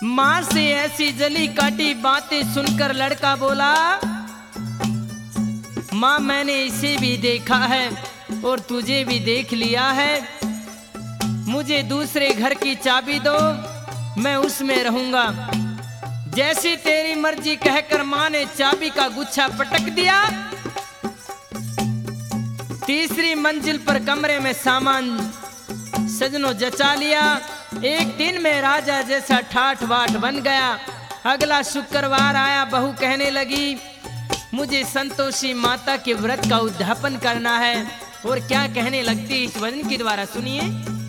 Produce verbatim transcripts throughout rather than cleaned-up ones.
माँ से ऐसी जली काटी बातें सुनकर लड़का बोला, माँ मैंने इसे भी देखा है और तुझे भी देख लिया है, मुझे दूसरे घर की चाबी दो, मैं उसमें रहूंगा। जैसी तेरी मर्जी कहकर माँ ने चाबी का गुच्छा पटक दिया। तीसरी मंजिल पर कमरे में सामान सजनों जचा लिया। एक दिन में राजा जैसा ठाठ बाट बन गया। अगला शुक्रवार आया, बहू कहने लगी मुझे संतोषी माता के व्रत का उद्यापन करना है। और क्या कहने लगती इस वचन के द्वारा सुनिए।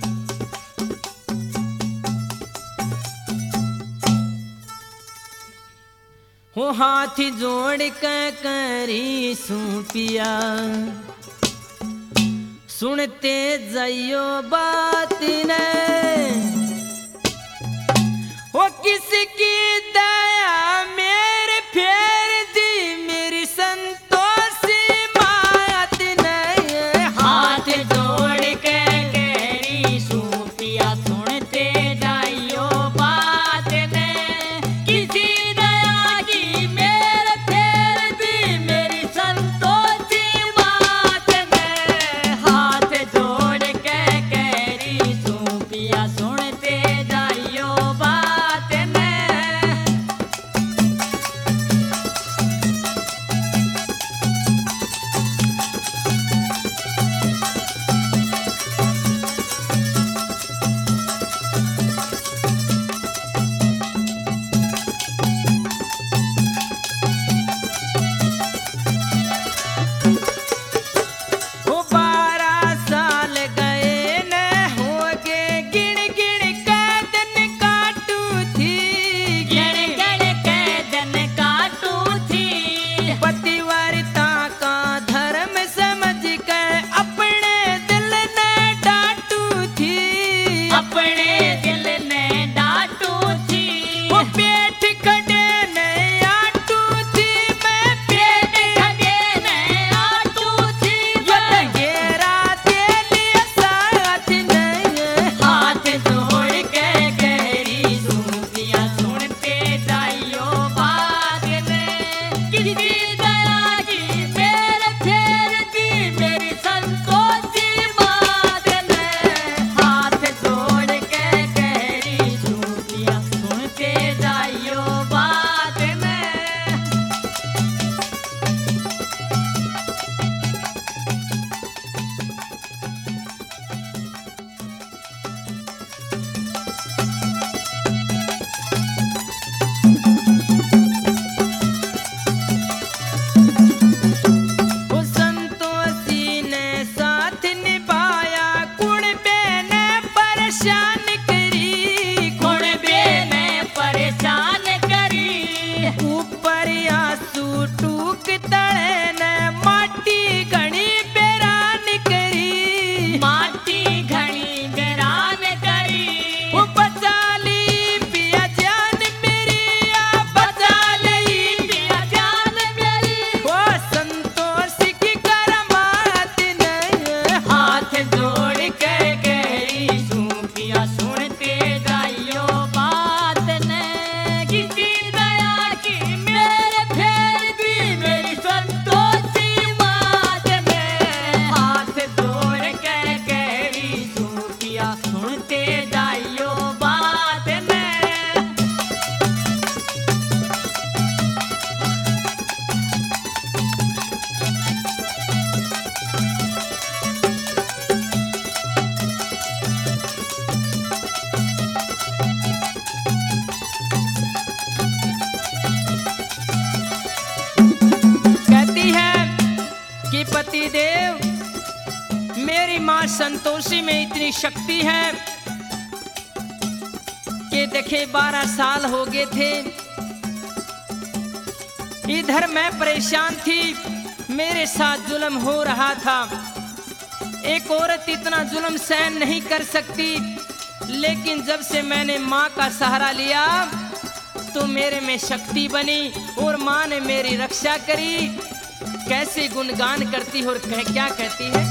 हो हाथ जोड़ के करी सूपिया, सुनते जाइयो बात ने, वो किसकी दया मेरे फेर दी मेरी संतोषी मात ने। हाथ जोड़ के करी सूपिया, सुनते जाइयो बात ने, किसी दया की मेरे फेर दी मेरी संतोषी मात ने। हाथ जोड़ के करी सूपिया, सुनते जाइयो बात ने। वो बारह साल गए न हो गए, गिण गिण के दिन काटू थी, गिण गिण के दिन काटू थी, पतिव्रता का धर्म समझ के अपने दिल ने डांटू थी। अपने दिल ने डांटू थी, वो पेट खड़े ने आटू थी, मैं पेट खगे ने आटू थी, ये घेरा दे लिया साथ नहीं। हाथ जोड़ के गहरी सूपिया, सुनते जाइयो बात ने, किसी दया की मेरे फेर दी मेरी संतोषी मात ने। हाथ जोड़ के गहरी सूपिया, सुनते जाइयो बात ने। वो संतोषी ने साथ निभाया, कुणबे ने परेशान करी, कुणबे ने परेशान करी, ऊपर आंसू टूक तले ने माटी घनी बेरान करी। माटी घनी बेरान करी, वो बचा ली पिया जान मेरी, आ बचा ली पिया जान मेरी। वो संतोष की करमात नहीं। हाथ जोड़ के गहरी सूपिया, सुनते जाइयो बात ने, किसी दया की मेरे फेर दी मेरी संतोषी मात ने। हाथ जोड़ के गहरी सूपिया, सुनते जाइयो बात ने। कहती है कि पतिदेव, मेरी माँ संतोषी में इतनी शक्ति है कि देखे बारह साल हो गए थे, इधर मैं परेशान थी, मेरे साथ जुल्म हो रहा था। एक औरत इतना जुल्म सहन नहीं कर सकती, लेकिन जब से मैंने माँ का सहारा लिया तो मेरे में शक्ति बनी और माँ ने मेरी रक्षा करी। कैसे गुणगान करती है और कह, क्या कहती है।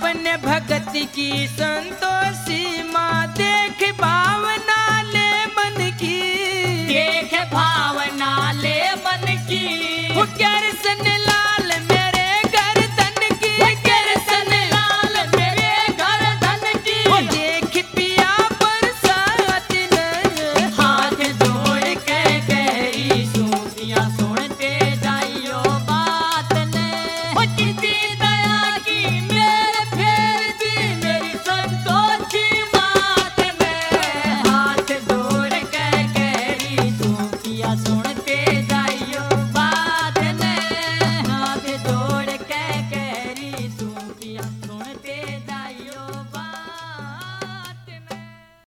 अपने भगत की संतोषी